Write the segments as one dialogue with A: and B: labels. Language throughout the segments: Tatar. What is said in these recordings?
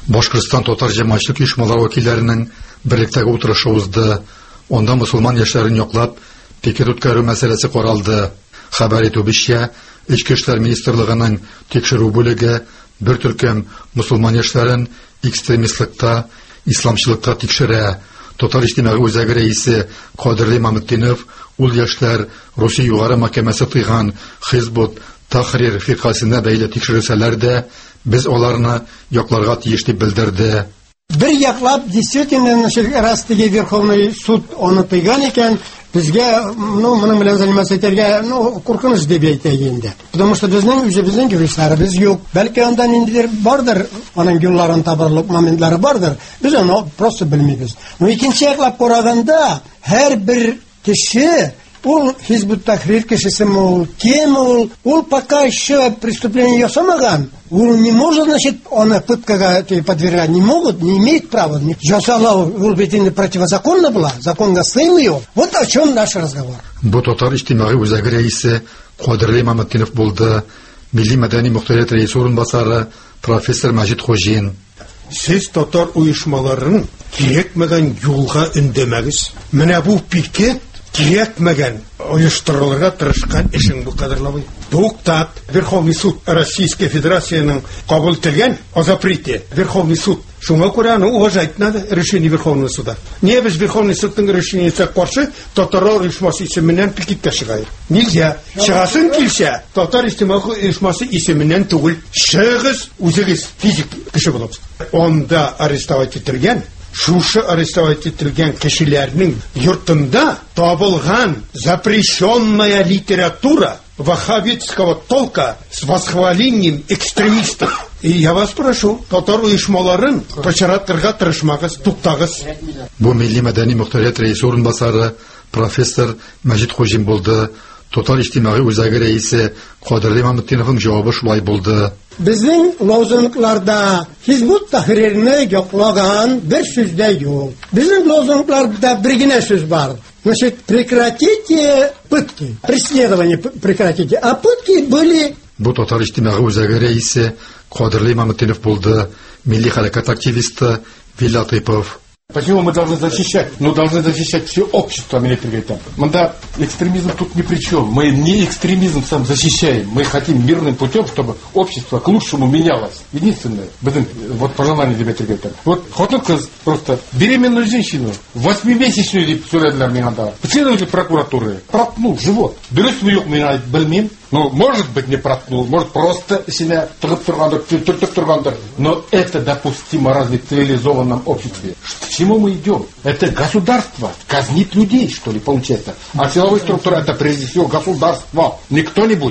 A: Башкортстан татар җәмәгатьчелек оешмалары вәкилләренең берлектәге утырышы узды. Онда мусулман яшьләрен яклап пикет үткәрү мәсьәләсе каралды. Хәбәр итүебезчә, Эчке эшләр министрлыгының тикшерү бүлеге бер төркем мусулман яшьләрен экстремистлыкта, исламчылыкта тикшерә. Татар иҗтимагый үзәге рәисе Кадерле Мамытдинов ул яшьләр Русия югары мәхкәмәсе тыйган Хизбут Тахрир фикасына бәйле тикшерсәләр дә, без аларны якларга тиеш дип белдерде.
B: Бер яклап, действительно, раз теге Верховный суд аны тыйган икән, безгә, моның белән заниматься итәргә, куркыныч дип әйтәйек инде. Потому что безнең юристларыбыз юк. Бәлки анда ниндидер бардыр, аның юлларын табарлык моментлары бардыр. Без аны просто белмибез. Но икенче яклап караганда, һәр бер кеше ул Хизбут Тахрир кешесе кем ул пока еще преступление ясамаган. Он не может, значит, он пыткага подвергать не могут, не имеет права. Жасала ул бит противозаконно была, закон гаслый ее. Вот о чем наш разговор.
A: Бу татар иҗтимагый үзәге рәисе Кадерле Мамытдинов булды. Милли мәдәни мөхтәрият рәисе урынбасары профессор Мәҗит Хуҗин.
C: Сез татар оешмаларын кирәкмәгән юлга өндәмәгез. Менә бу пикет кирәкмәгән оештырылырга тырышкан эшең бу кадрлавы. Туктат. Верховный суд Российской Федерацияның кабул ителгән о запрете. Верховный суд. Шуңа күрә аны уважать надо решение Верховного суда. Не без Верховный судның решениесенә каршы татар оешмасы исеменнән пикеткә чыгайыр. Нельзя. Чыгасын килсә, татар иҗтимагый оешмасы исеменнән түгел, чыгыз үзегез физик кеше булыпсыз. Онда арестовать ителгән шушы арестовать ителгән кешеләрнең йортында табылган запрещенная литература ваххабитского толка с восхвалением экстремистов. И я вас прошу, татар оешмаларын пычратырга тырышмагыз, туктагыз.
A: Бу милли мәдәни мөхтәрият рәисе урынбасары профессор Мәҗит Хуҗин булды. Татар иҗтимагый үзәге рәисе Кадерле Мамытдиновның җавабы шулай булды.
B: Безнең лозунгларда Хизбут Тахрирне яклаган бер сүз дә юк. Безнең лозунгларда бер генә сүз бар. Значит, прекратите пытки. Преследование прекратите. А пытки были...
A: Бу татар иҗтимагый үзәге рәисе Кадерле Мамытдинов булды. Милли хәрәкәт активисты Вилла Тыйпов.
D: Почему мы должны защищать? Ну, должны защищать все общество, Манда экстремизм тут ни при чем. Мы не экстремизм сам защищаем. Мы хотим мирным путем, чтобы общество к лучшему менялось. Единственное, вот пожелание Дмитрия. Вот хотел просто беременную женщину, 8-месячную сөйләделәр миңа да. Следователь прокуратуры проткнул живот. Дөрес юк миңа белмим. Ну, может быть, не проткнул, может, просто себя түртіп тұрғандыр. Но это допустимо разве в цивилизованном обществе? К чему мы идем? Это государство казнит людей, что ли, получается. А силовая структура — это прежде всего государство, не кто-нибудь.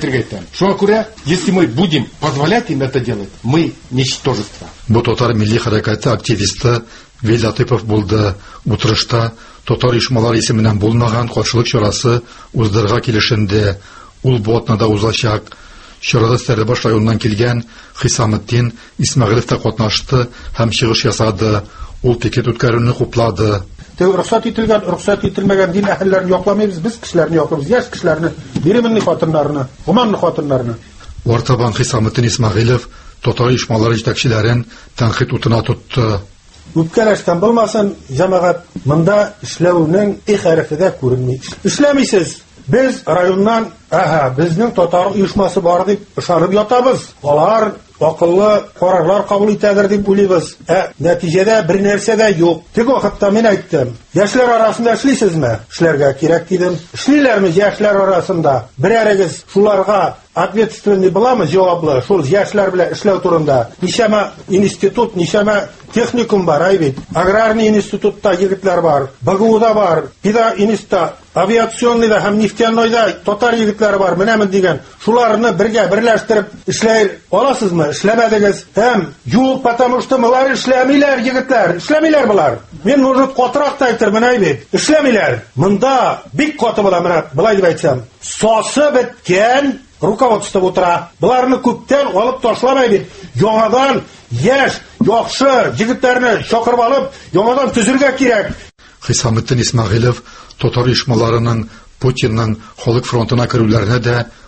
D: Если мы будем позволять им это делать, мы ничтожество.
A: Бу татар милли хәрәкәте активисты Вилла Тыйпов булды. Утырышта татар оешмалары исеменнән булмаган каршылык чарасы уздырырга килешенде. Ул бу атнада узачак. Чарада Стәрлебаш районыннан килгән Хисаметдин Исмәгыйлев та катнашты һәм чыгыш ясады. Ул пикет үткәрүне хуплады.
E: Рөхсәт ителмәгән дин әһелләрен якламыйбыз, без кешеләрне яклыйбыз, яшь кешеләрне, беременный хатыннарны, гуманный хатыннарны.
A: Артабан Хисаметдин Исмәгыйлев татар оешмалары җитәкчеләрен тәнкыйть утына тотты.
E: Үпкәләштән булмасын, җәмәгать монда эшләүнең хәрефе дә күренми. Эшләмисез. Biz rayondan, bizning татар оешмасы бар дип ышанып ятабыз. Алар акыллы карарлар кабул итәдер дип уйлыйбыз. Нәтиҗәдә бер нәрсә дә юк. Теге вакытта мин әйттем. Яшьләр арасында эшлисезме? Эшләргә кирәк дидем. Эшлиләрме яшьләр арасында? Берәрегез шуларга ответственный буламы, җаваплы, шул яшьләр белән эшләү турында? Ничәмә институт, ничәмә техникум бар, әйбит. Аграрный институтта егетләр бар, БГУда бар, институтта, авиационныйда һәм нефтяныйда татар егетләре бар, менәмен дигән. Шуларны бергә берләштереп эшләй аласызмы? Эшләмәдегез. Һәм юк, потому что мылар эшләмиләр егетләр. Эшләмиләр булар. Мин моны катырак та әйтермен, әйбит. Эшләмиләр. Монда бик каты була, менә булай дип әйтсәм. Сасы беткән руководство утыра. Буларны күптән алып ташламай бит. Яңадан яшь, яхшы егетләрне чакырып алып, яңадан төзергә кирәк.
A: Хисаметдин Исмәгыйлев татар оешмаларының Путинның халык фронтына керүләренә дә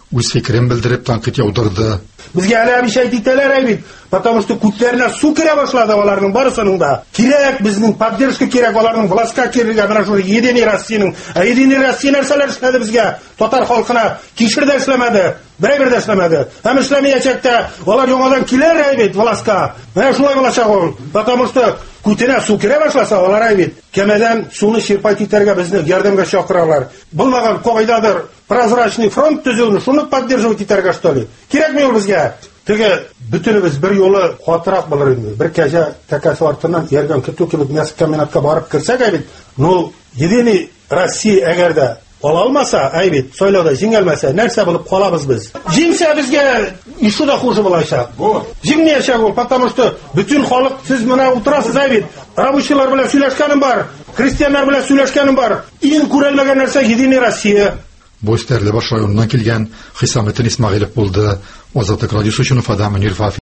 A: үз фикерен белдереп танкыйт яудырды.
E: Безгә әле обещать итәләр әйбит, потому что күтләренә су керә башлады аларның барысының да. Кирәк безнең поддержка кирәк, аларның властька кирәк, менә шул Единый Россиянең. Единый Россия нәрсәләр эшләде безгә? Татар халкына кишер дә эшләмәде, берәр дә эшләмәде. Һәм эшләмәячәк тә, алар яңадан килер әйбит властька. Менә шулай булачак ул, потому что күтенә су керә башласа, алар әйбит, кәмәдән суны чирпайт итәргә безне ярдәмгә чакыралар. Булмаган кагыйдадыр, прозрачный фронт төзүне, шуны поддерживать итәргә что ли? Кирәкми ул безгә. Теге бөтенебез бер юлы хатырак булыр инде. Бер кәҗә тәкәсе артыннан ярган көтү кебек мясо комбинатка барып кирсәк әйбит, ну, Единый Россия әгәр дә ала алмаса, әйбит, сайлауда җиңелмәсә, нәрсә булып калабыз без? Җиңсә безгә ишу да хуже булачак. Җиңмәячәк ул, потому что bütün халык сез менә утырасыз әйбит. Рабочийлар белән сөйләшкәнем бар, крестьяннар белән сөйләшкәнем бар. Иң күрелмәгән нәрсә Единый Россия.
A: Бу Стәрлебаш районыннан килгән Хисаметдин Исмәгыйлев булды. Азатлык радиосы өчен Фада Мөниров.